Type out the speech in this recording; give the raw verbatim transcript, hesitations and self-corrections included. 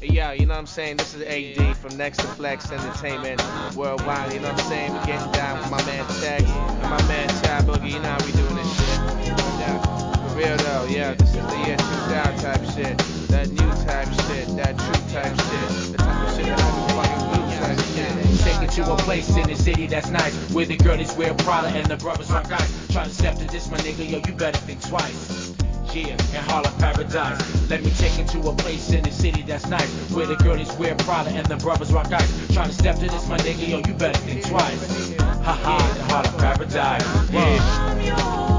Hey, yo, you know what I'm saying? This is A D from Next to Flex Entertainment Worldwide. You know what I'm saying? We getting down with my man Tech and my man Chad Boogie. You know how we doing this shit. Yeah, for real though. Yeah, this is the year two thousand type shit. That new type shit. That true type shit. The type of shit that I be fucking blue type shit. Take it to a place in the city that's nice, where the girlies wear Prada and the brothers rock ice. Try to step to this, my nigga, yo, you better think twice. Yeah, in Harlem Paradise. Let me take you to a place in the city that's nice, where the girlies wear Prada and the brothers rock ice. Try to step to this, my nigga, yo, you better think twice. Ha ha, in Harlem Paradise. Yeah.